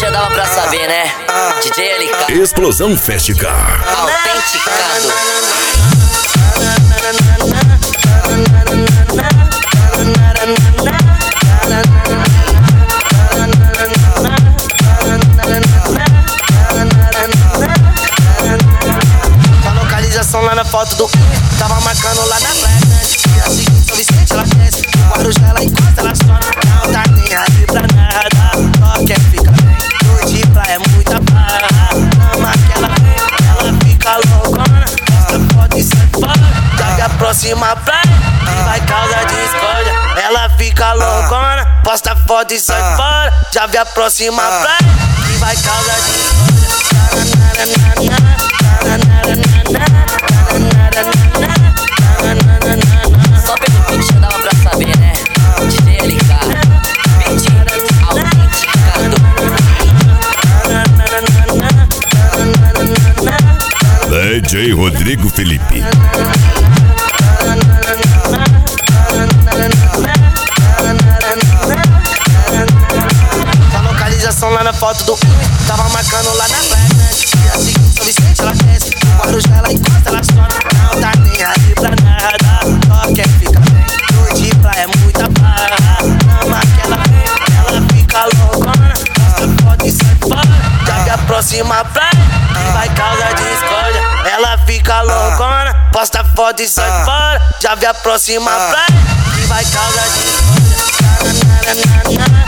já dava pra saber, né? DJ LK. Explosão Festicar. Autenticado. A localização lá na foto do tava marcando lá na praia. Dia seguinte, São Vicente, ela desce. O Guarujá, ela encosta, ela só não tá nem aí pra nada. Só quer ficar bem. Noite de praia, muita farra. Ama que ela fica loucona. Posta foto e sai fora. Já vê a próxima praia que vai causar discórdia. Ela fica loucona. Posta foto e sai fora. Já vê a próxima praia que vai causar discórdia. Só pelo beat já dava pra saber, né? DJ LK. Beat autenticado. DJ Rodrigo Felipe. A localização lá na foto do tava marcando lá na praia. Dia seguinte, São Vicente, ela desce. O Guarujá, ela encosta, ela só não tá nem aí pra nada. Só quer ficar bem. Noite de praia, muita farra. Ama que ela fica loucona. Posta foto e sai fora. Já vê a próxima praia que vai causar discórdia. Ela fica loucona. Posta foto e sai fora. Já vê a próxima praia que vai causar discórdia.